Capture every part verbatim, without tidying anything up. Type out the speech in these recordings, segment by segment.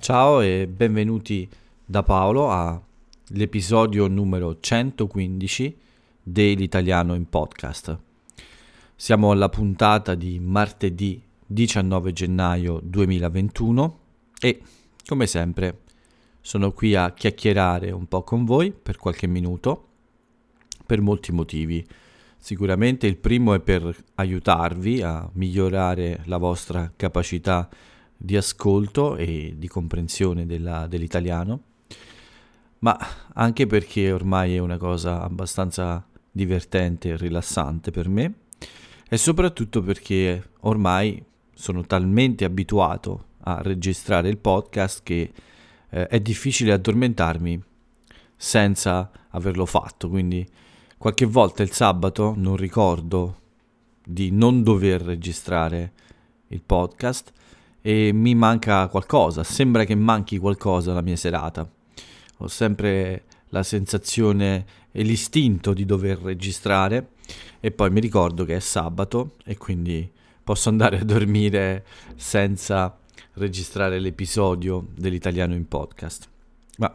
Ciao e benvenuti da Paolo all'episodio numero centoquindici dell'Italiano in Podcast. Siamo alla puntata di martedì diciannove gennaio duemilaventuno e, come sempre, sono qui a chiacchierare un po' con voi per qualche minuto, per molti motivi. Sicuramente il primo è per aiutarvi a migliorare la vostra capacità di ascolto e di comprensione della, dell'italiano, ma anche perché ormai è una cosa abbastanza divertente e rilassante per me, e soprattutto perché ormai sono talmente abituato a registrare il podcast che eh, è difficile addormentarmi senza averlo fatto, quindi qualche volta il sabato non ricordo di non dover registrare il podcast e mi manca qualcosa, sembra che manchi qualcosa alla mia serata. Ho sempre la sensazione e l'istinto di dover registrare e poi mi ricordo che è sabato e quindi posso andare a dormire senza registrare l'episodio dell'Italiano in Podcast. Ma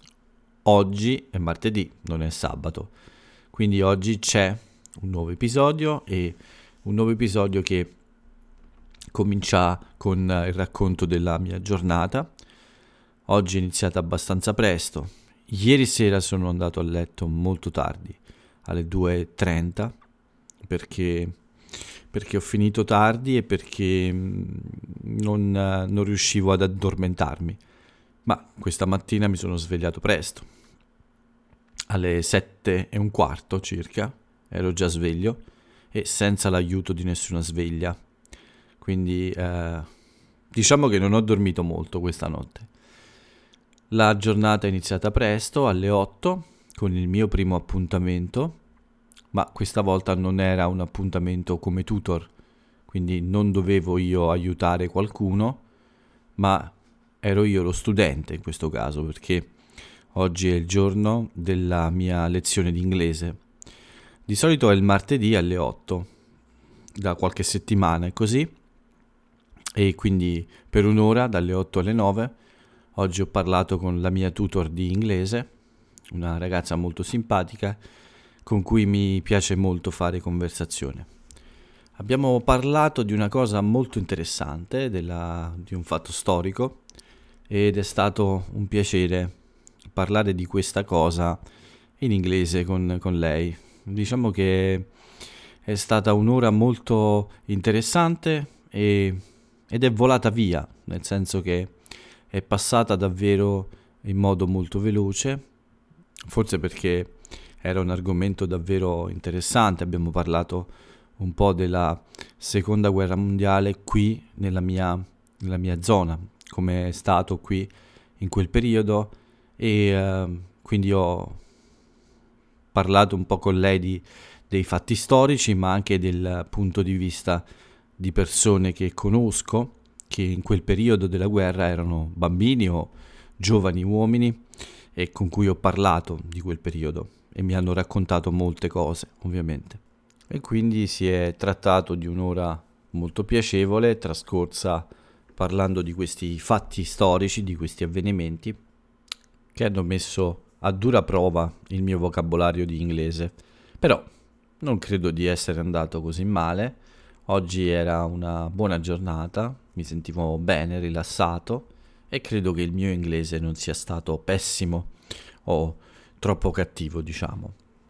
oggi è martedì, non è sabato, quindi oggi c'è un nuovo episodio e un nuovo episodio che comincia con il racconto della mia giornata. Oggi è iniziata abbastanza presto. Ieri sera sono andato a letto molto tardi, alle due e trenta, perché, perché ho finito tardi e perché non, non riuscivo ad addormentarmi. Ma questa mattina mi sono svegliato presto. Alle sette e un quarto circa ero già sveglio e senza l'aiuto di nessuna sveglia. Quindi eh, diciamo che non ho dormito molto questa notte. La giornata è iniziata presto, alle otto, con il mio primo appuntamento, ma questa volta non era un appuntamento come tutor, quindi non dovevo io aiutare qualcuno, ma ero io lo studente in questo caso, perché oggi è il giorno della mia lezione di inglese. Di solito è il martedì alle otto, da qualche settimana è così. E quindi per un'ora, dalle otto alle nove, oggi ho parlato con la mia tutor di inglese, una ragazza molto simpatica, con cui mi piace molto fare conversazione. Abbiamo parlato di una cosa molto interessante, della, di un fatto storico, ed è stato un piacere parlare di questa cosa in inglese con, con lei. Diciamo che è stata un'ora molto interessante e... ed è volata via, nel senso che è passata davvero in modo molto veloce, forse perché era un argomento davvero interessante. Abbiamo parlato un po' della seconda guerra mondiale qui nella mia, nella mia zona, come è stato qui in quel periodo, e eh, quindi ho parlato un po' con lei di, dei fatti storici, ma anche del punto di vista di persone che conosco, che in quel periodo della guerra erano bambini o giovani uomini e con cui ho parlato di quel periodo e mi hanno raccontato molte cose, ovviamente. E quindi si è trattato di un'ora molto piacevole, trascorsa parlando di questi fatti storici, di questi avvenimenti che hanno messo a dura prova il mio vocabolario di inglese. Però non credo di essere andato così male. Oggi era una buona giornata, mi sentivo bene, rilassato e credo che il mio inglese non sia stato pessimo o troppo cattivo, diciamo.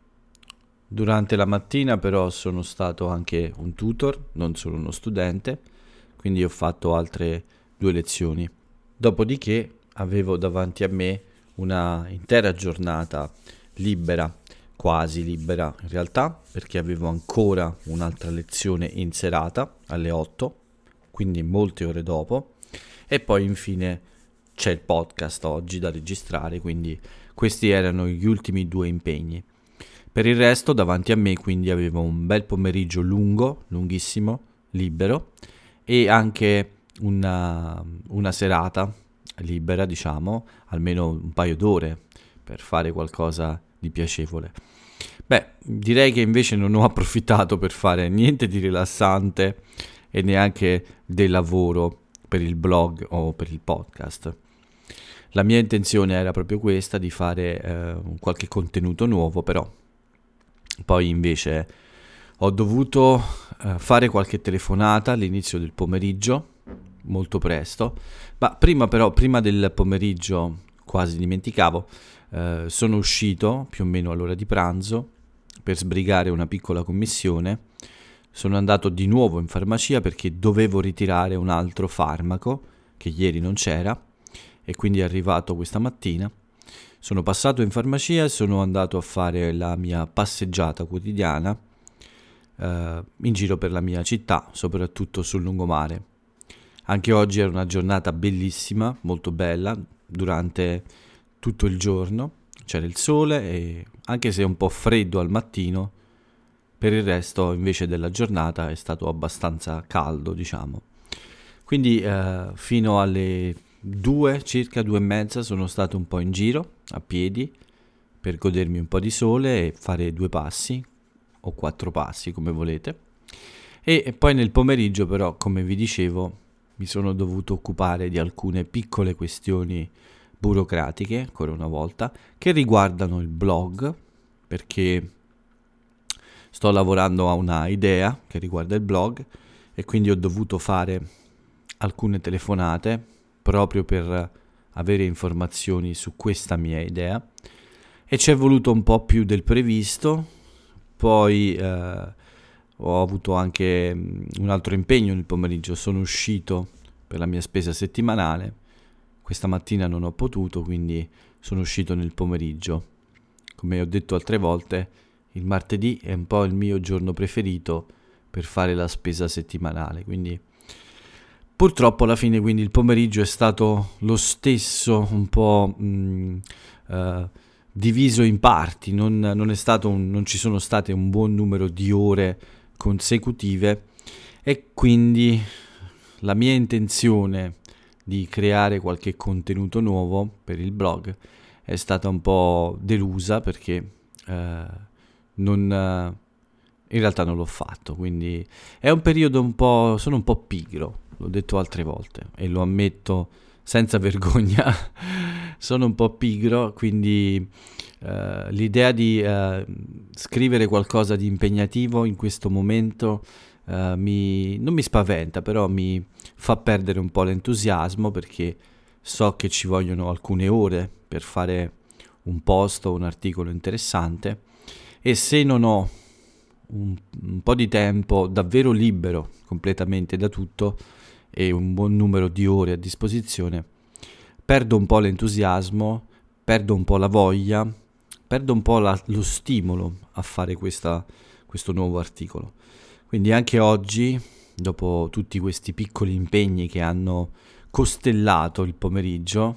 Durante la mattina però sono stato anche un tutor, non solo uno studente, quindi ho fatto altre due lezioni. Dopodiché avevo davanti a me una intera giornata libera, quasi libera in realtà, perché avevo ancora un'altra lezione in serata alle otto, quindi molte ore dopo, e poi infine c'è il podcast oggi da registrare, quindi questi erano gli ultimi due impegni. Per il resto davanti a me quindi avevo un bel pomeriggio lungo, lunghissimo, libero, e anche una, una serata libera, diciamo, almeno un paio d'ore per fare qualcosa di piacevole. Beh, direi che invece non ho approfittato per fare niente di rilassante e neanche del lavoro per il blog o per il podcast. La mia intenzione era proprio questa, di fare eh, qualche contenuto nuovo, però poi invece ho dovuto eh, fare qualche telefonata all'inizio del pomeriggio, molto presto, ma prima però, prima del pomeriggio, quasi dimenticavo, eh, sono uscito più o meno all'ora di pranzo per sbrigare una piccola commissione. Sono andato di nuovo in farmacia perché dovevo ritirare un altro farmaco che ieri non c'era e quindi è arrivato questa mattina. Sono passato in farmacia e sono andato a fare la mia passeggiata quotidiana eh, in giro per la mia città, soprattutto sul lungomare. Anche oggi era una giornata bellissima, molto bella, durante tutto il giorno c'era il sole e anche se un po' freddo al mattino, per il resto invece della giornata è stato abbastanza caldo, diciamo. Quindi eh, fino alle due, circa due e mezza, sono stato un po' in giro a piedi per godermi un po' di sole e fare due passi o quattro passi, come volete. E, e poi nel pomeriggio però, come vi dicevo, mi sono dovuto occupare di alcune piccole questioni burocratiche, ancora una volta, che riguardano il blog, perché sto lavorando a una idea che riguarda il blog e quindi ho dovuto fare alcune telefonate proprio per avere informazioni su questa mia idea e ci è voluto un po' più del previsto. Poi eh, ho avuto anche un altro impegno nel pomeriggio, sono uscito per la mia spesa settimanale. Questa mattina non ho potuto, quindi sono uscito nel pomeriggio. Come ho detto altre volte, il martedì è un po' il mio giorno preferito per fare la spesa settimanale, quindi purtroppo alla fine quindi il pomeriggio è stato lo stesso, un po' mh, uh, diviso in parti, non, non, è stato un, non ci sono state un buon numero di ore consecutive e quindi la mia intenzione di creare qualche contenuto nuovo per il blog è stata un po' delusa perché uh, non, uh, in realtà non l'ho fatto, quindi è un periodo un po', sono un po' pigro. L'ho detto altre volte e lo ammetto senza vergogna, sono un po' pigro, quindi uh, l'idea di uh, scrivere qualcosa di impegnativo in questo momento uh, mi, non mi spaventa, però mi fa perdere un po' l'entusiasmo perché so che ci vogliono alcune ore per fare un post o un articolo interessante e se non ho un, un po' di tempo davvero libero completamente da tutto e un buon numero di ore a disposizione, perdo un po' l'entusiasmo, perdo un po' la voglia, perdo un po' la, lo stimolo a fare questa, questo nuovo articolo. Quindi anche oggi, dopo tutti questi piccoli impegni che hanno costellato il pomeriggio,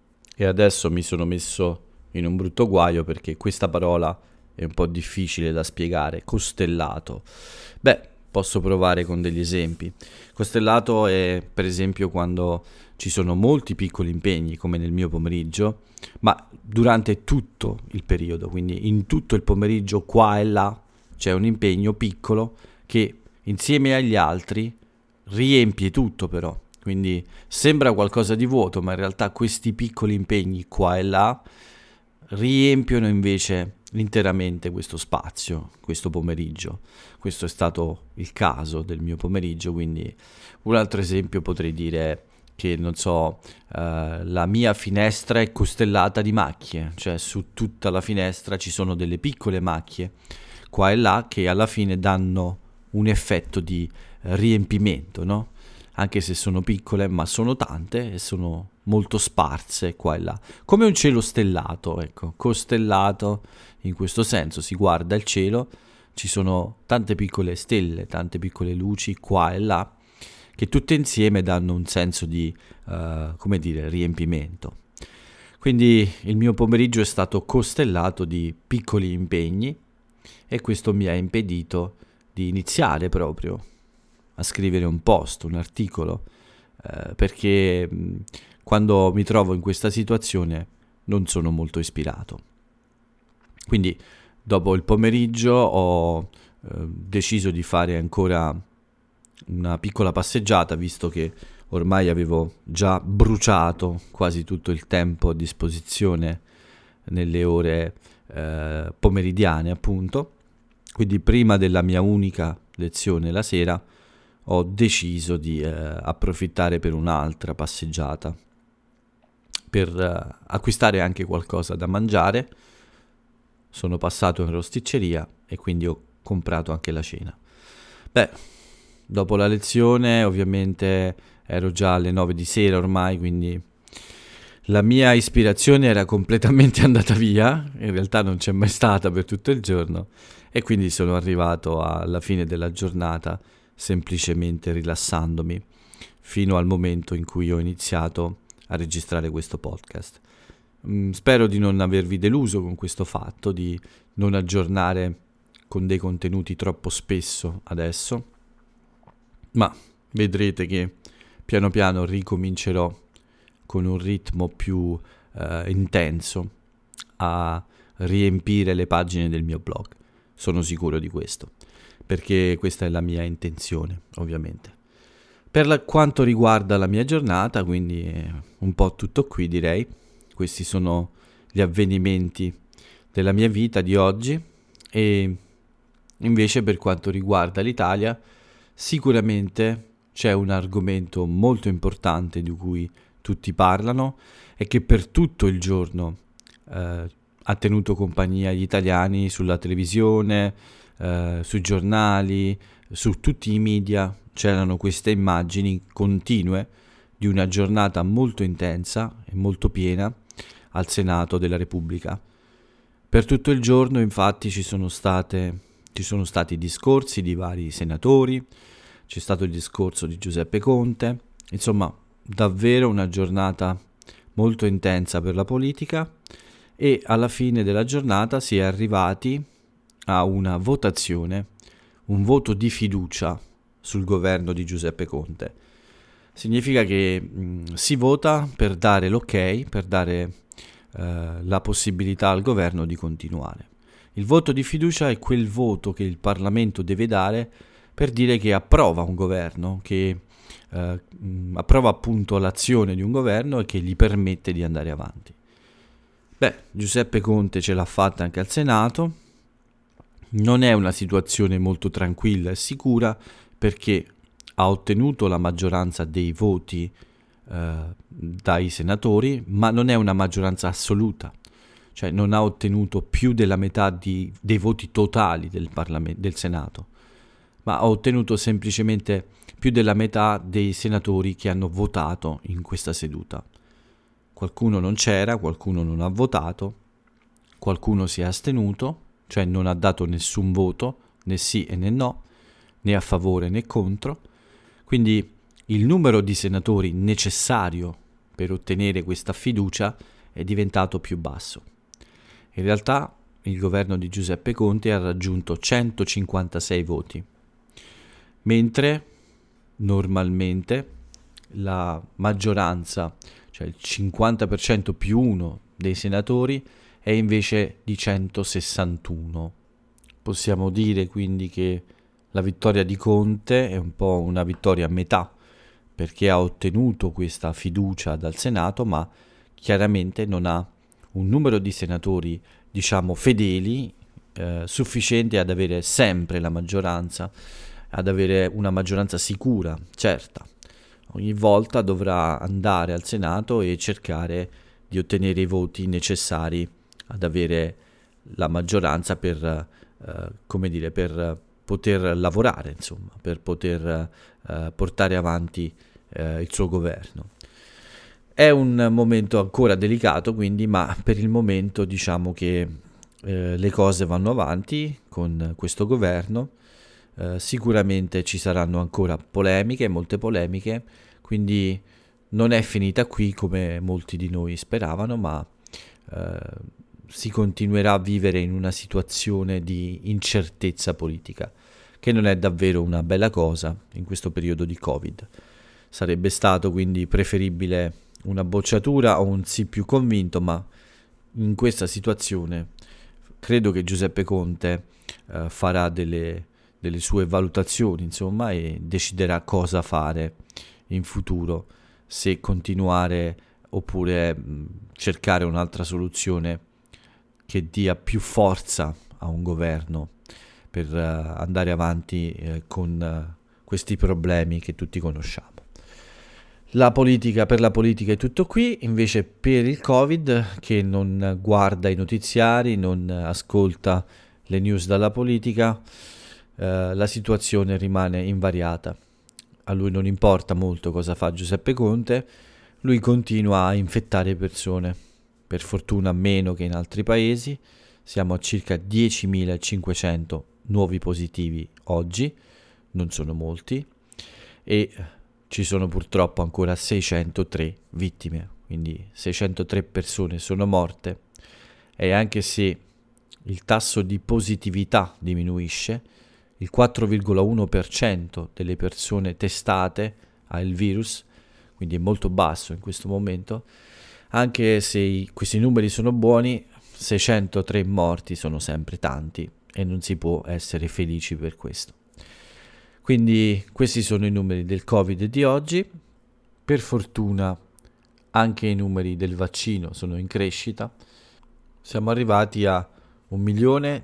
e adesso mi sono messo in un brutto guaio perché questa parola è un po' difficile da spiegare, costellato. Beh, posso provare con degli esempi. Costellato è per esempio quando ci sono molti piccoli impegni, come nel mio pomeriggio, ma durante tutto il periodo, quindi in tutto il pomeriggio qua e là c'è un impegno piccolo che insieme agli altri riempie tutto però. Quindi sembra qualcosa di vuoto, ma in realtà questi piccoli impegni qua e là riempiono invece interamente questo spazio, questo pomeriggio. Questo è stato il caso del mio pomeriggio, quindi un altro esempio potrei dire che, non so, eh, la mia finestra è costellata di macchie, cioè su tutta la finestra ci sono delle piccole macchie qua e là che alla fine danno un effetto di eh, riempimento, no? Anche se sono piccole, ma sono tante e sono molto sparse qua e là, come un cielo stellato, ecco, costellato in questo senso, si guarda il cielo, ci sono tante piccole stelle, tante piccole luci qua e là, che tutte insieme danno un senso di, uh, come dire, riempimento. Quindi il mio pomeriggio è stato costellato di piccoli impegni e questo mi ha impedito di iniziare proprio a scrivere un post, un articolo, eh, perché mh, quando mi trovo in questa situazione non sono molto ispirato. Quindi dopo il pomeriggio ho eh, deciso di fare ancora una piccola passeggiata, visto che ormai avevo già bruciato quasi tutto il tempo a disposizione nelle ore eh, pomeridiane, appunto. Quindi prima della mia unica lezione la sera ho deciso di eh, approfittare per un'altra passeggiata, per eh, acquistare anche qualcosa da mangiare. Sono passato in rosticceria e quindi ho comprato anche la cena. Beh, dopo la lezione ovviamente ero già alle nove di sera ormai, quindi la mia ispirazione era completamente andata via, in realtà non c'è mai stata per tutto il giorno, e quindi sono arrivato alla fine della giornata semplicemente rilassandomi fino al momento in cui ho iniziato a registrare questo podcast. Mm, spero di non avervi deluso con questo fatto, di non aggiornare con dei contenuti troppo spesso adesso, ma vedrete che piano piano ricomincerò con un ritmo più eh, intenso a riempire le pagine del mio blog. Sono sicuro di questo, perché questa è la mia intenzione, ovviamente. Per la, quanto riguarda la mia giornata, quindi eh, un po' tutto qui, direi. Questi sono gli avvenimenti della mia vita di oggi. E invece per quanto riguarda l'Italia, sicuramente c'è un argomento molto importante di cui tutti parlano e che per tutto il giorno eh, ha tenuto compagnia agli italiani sulla televisione, eh, sui giornali, su tutti i media. C'erano queste immagini continue di una giornata molto intensa e molto piena al Senato della Repubblica. Per tutto il giorno, infatti, ci sono state, ci sono stati discorsi di vari senatori, c'è stato il discorso di Giuseppe Conte, insomma, davvero una giornata molto intensa per la politica, e alla fine della giornata si è arrivati a una votazione, un voto di fiducia sul governo di Giuseppe Conte. Significa che mh, si vota per dare l'ok, per dare eh, la possibilità al governo di continuare. Il voto di fiducia è quel voto che il Parlamento deve dare per dire che approva un governo, che eh, mh, approva appunto l'azione di un governo e che gli permette di andare avanti. Beh, Giuseppe Conte ce l'ha fatta anche al Senato. Non è una situazione molto tranquilla e sicura, perché ha ottenuto la maggioranza dei voti eh, dai senatori, ma non è una maggioranza assoluta, cioè non ha ottenuto più della metà di, dei voti totali del, Parlamento, del Senato, ma ha ottenuto semplicemente più della metà dei senatori che hanno votato in questa seduta. Qualcuno non c'era, qualcuno non ha votato, qualcuno si è astenuto, cioè non ha dato nessun voto, né sì e né no, né a favore né contro. Quindi il numero di senatori necessario per ottenere questa fiducia è diventato più basso. In realtà il governo di Giuseppe Conte ha raggiunto centocinquantasei voti, mentre normalmente la maggioranza, cioè il cinquanta per cento più uno dei senatori, è invece di centosessantuno. Possiamo dire quindi che la vittoria di Conte è un po' una vittoria a metà, perché ha ottenuto questa fiducia dal Senato, ma chiaramente non ha un numero di senatori, diciamo, fedeli, eh, sufficiente ad avere sempre la maggioranza, ad avere una maggioranza sicura, certa. Ogni volta dovrà andare al Senato e cercare di ottenere i voti necessari ad avere la maggioranza per, eh, come dire, per poter lavorare, insomma, per poter eh, portare avanti eh, il suo governo. È un momento ancora delicato, quindi, ma per il momento diciamo che eh, le cose vanno avanti con questo governo. Eh, sicuramente ci saranno ancora polemiche, molte polemiche, quindi non è finita qui come molti di noi speravano, ma eh, si continuerà a vivere in una situazione di incertezza politica, che non è davvero una bella cosa in questo periodo di Covid. Sarebbe stato quindi preferibile una bocciatura o un sì più convinto, ma in questa situazione credo che Giuseppe Conte eh, farà delle, delle sue valutazioni, insomma, e deciderà cosa fare in futuro, se continuare oppure mh, cercare un'altra soluzione che dia più forza a un governo per uh, andare avanti uh, con uh, questi problemi che tutti conosciamo. La politica, per la politica è tutto qui, invece per il Covid, che non guarda i notiziari, non ascolta le news dalla politica, uh, la situazione rimane invariata. A lui non importa molto cosa fa Giuseppe Conte, lui continua a infettare persone, per fortuna meno che in altri paesi. Siamo a circa diecimilacinquecento nuovi positivi oggi, non sono molti, e ci sono purtroppo ancora seicentotré vittime, quindi seicentotré persone sono morte, e anche se il tasso di positività diminuisce, il quattro virgola uno per cento delle persone testate ha il virus, quindi è molto basso in questo momento. Anche se i, questi numeri sono buoni, seicentotré morti sono sempre tanti e non si può essere felici per questo. Quindi questi sono i numeri del Covid di oggi. Per fortuna anche i numeri del vaccino sono in crescita. Siamo arrivati a un milione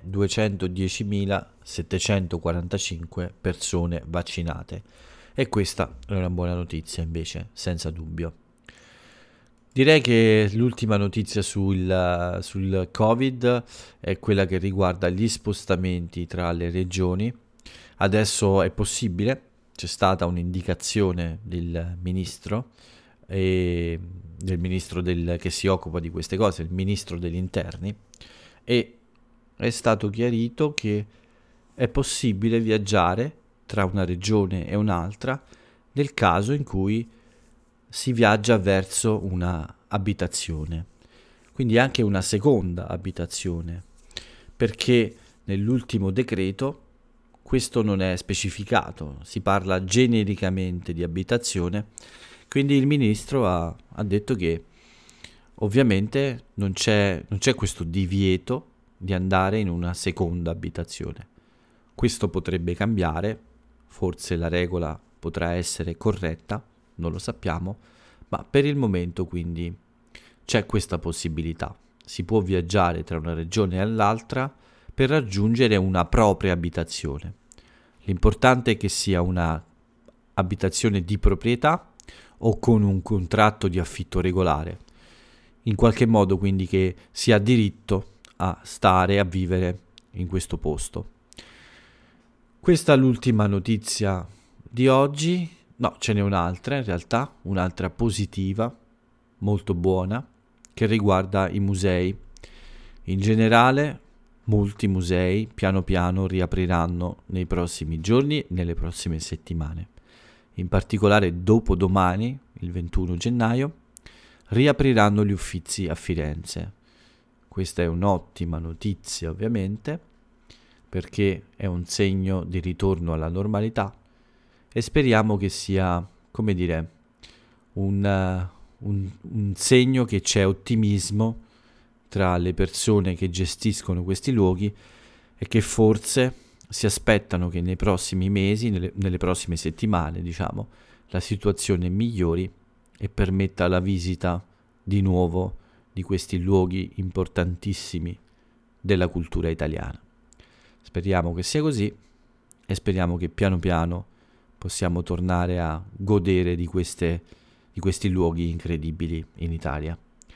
duecentodiecimilasettecentoquarantacinque persone vaccinate, e questa è una buona notizia invece, senza dubbio. Direi che l'ultima notizia sul, sul Covid è quella che riguarda gli spostamenti tra le regioni. Adesso è possibile, c'è stata un'indicazione del ministro, e del ministro del, che si occupa di queste cose, il ministro degli interni, e è stato chiarito che è possibile viaggiare tra una regione e un'altra nel caso in cui si viaggia verso una abitazione, quindi anche una seconda abitazione, perché nell'ultimo decreto questo non è specificato, si parla genericamente di abitazione, quindi il ministro ha, ha detto che ovviamente non c'è, non c'è questo divieto di andare in una seconda abitazione. Questo potrebbe cambiare, forse la regola potrà essere corretta, non lo sappiamo, ma per il momento quindi c'è questa possibilità. Si può viaggiare tra una regione e l'altra per raggiungere una propria abitazione. L'importante è che sia una abitazione di proprietà o con un contratto di affitto regolare, in qualche modo quindi che si ha diritto a stare, a vivere in questo posto. Questa è l'ultima notizia di oggi. No, ce n'è un'altra in realtà, un'altra positiva, molto buona, che riguarda i musei. In generale, molti musei piano piano riapriranno nei prossimi giorni, nelle prossime settimane. In particolare dopodomani, il ventuno gennaio, riapriranno gli Uffizi a Firenze. Questa è un'ottima notizia ovviamente, perché è un segno di ritorno alla normalità, e speriamo che sia, come dire, un, uh, un, un segno che c'è ottimismo tra le persone che gestiscono questi luoghi e che forse si aspettano che nei prossimi mesi, nelle, nelle prossime settimane, diciamo, la situazione migliori e permetta la visita di nuovo di questi luoghi importantissimi della cultura italiana. Speriamo che sia così e speriamo che piano piano possiamo tornare a godere di, queste, di questi luoghi incredibili in Italia.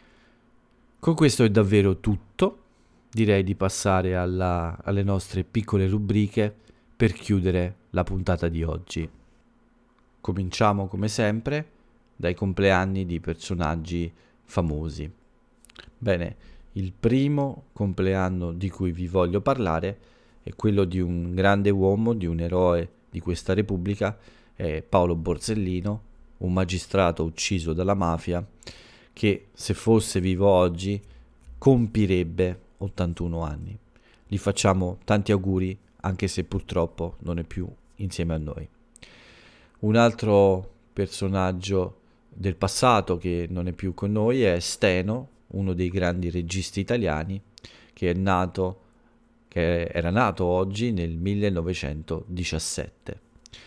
Con questo è davvero tutto. Direi di passare alla, alle nostre piccole rubriche per chiudere la puntata di oggi. Cominciamo come sempre dai compleanni di personaggi famosi. Bene, il primo compleanno di cui vi voglio parlare è quello di un grande uomo, di un eroe di questa Repubblica, è Paolo Borsellino, un magistrato ucciso dalla mafia, che se fosse vivo oggi compirebbe ottantuno anni. Gli facciamo tanti auguri, anche se purtroppo non è più insieme a noi. Un altro personaggio del passato che non è più con noi è Steno, uno dei grandi registi italiani, che è nato che era nato oggi nel millenovecentodiciassette.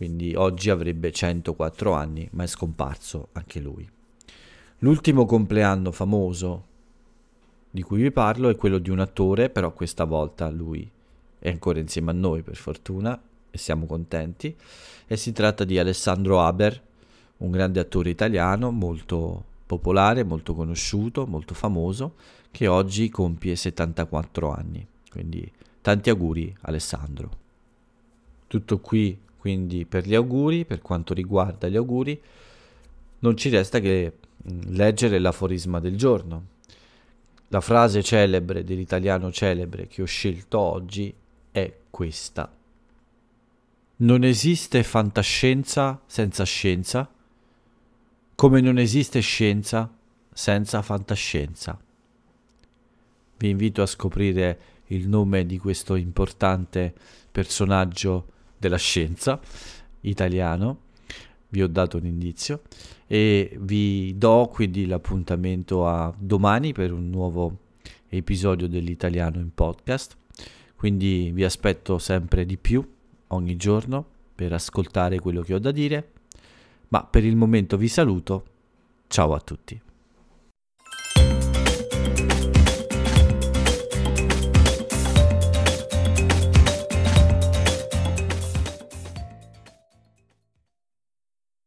quindi oggi avrebbe centoquattro anni, ma è scomparso anche lui. L'ultimo compleanno famoso di cui vi parlo è quello di un attore, però questa volta lui è ancora insieme a noi per fortuna e siamo contenti, e si tratta di Alessandro Haber, un grande attore italiano molto popolare, molto conosciuto, molto famoso, che oggi compie settantaquattro anni, quindi tanti auguri Alessandro. Tutto qui quindi per gli auguri. Per quanto riguarda gli auguri non ci resta che leggere l'aforisma del giorno. La frase celebre dell'italiano celebre che ho scelto oggi è questa: non esiste fantascienza senza scienza, come non esiste scienza senza fantascienza. Vi invito a scoprire il nome di questo importante personaggio della scienza italiano. Vi ho dato un indizio e vi do quindi l'appuntamento a domani per un nuovo episodio dell'Italiano in Podcast. Quindi vi aspetto sempre di più ogni giorno per ascoltare quello che ho da dire, ma per il momento vi saluto. Ciao a tutti.